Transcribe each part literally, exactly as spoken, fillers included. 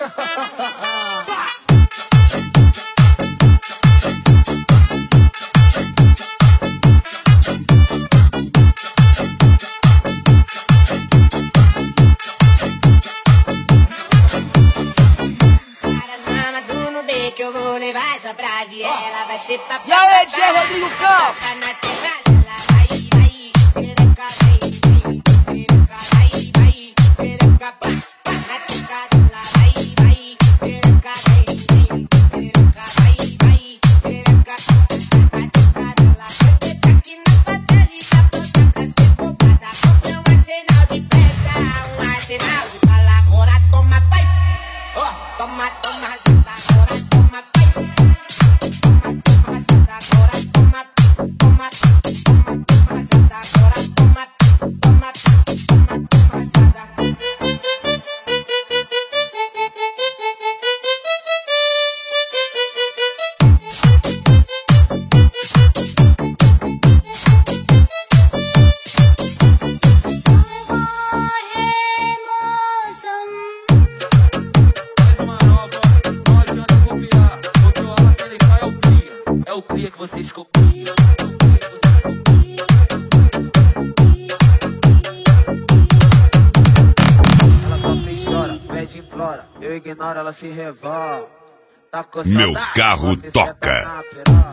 Essa pra viela vai ser papá. E aí, D J Rodrigo Campos. Toma, toma, agora toma, pai. É o cria que vocês copiam. Ela sofre e chora, pede e implora. Eu ignoro, ela se revolta. Tá com saudade, meu carro toca.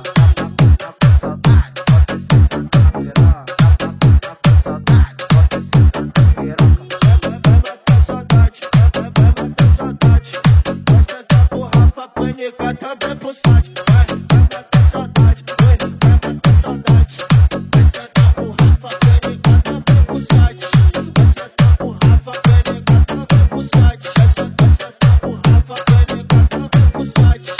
Também pro site, vai, vai matar saudade, vai, vai matar saudade. Vai sentar pro Rafa, vai ligar também pro site. Vai sentar pro Rafa, vai ligar também pro site. Vai sentar pro Rafa, vai ligar também pro site.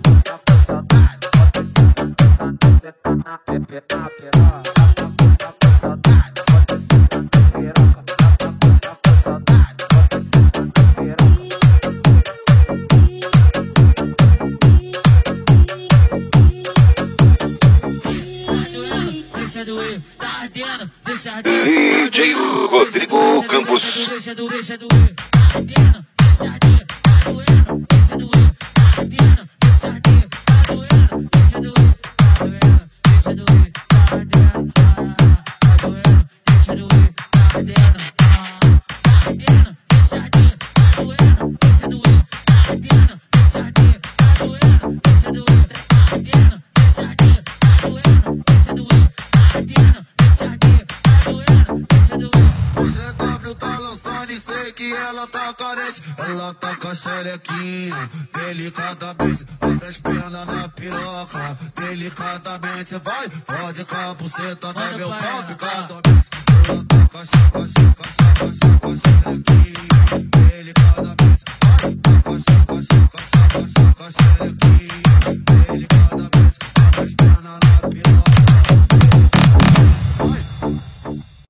D J Rodrigo Campos. Ela tá carente, ela tá com a xerequinha. Delicadamente, abre as pernas na piroca. Delicadamente, vai, pode com a buceta no meu pau, fica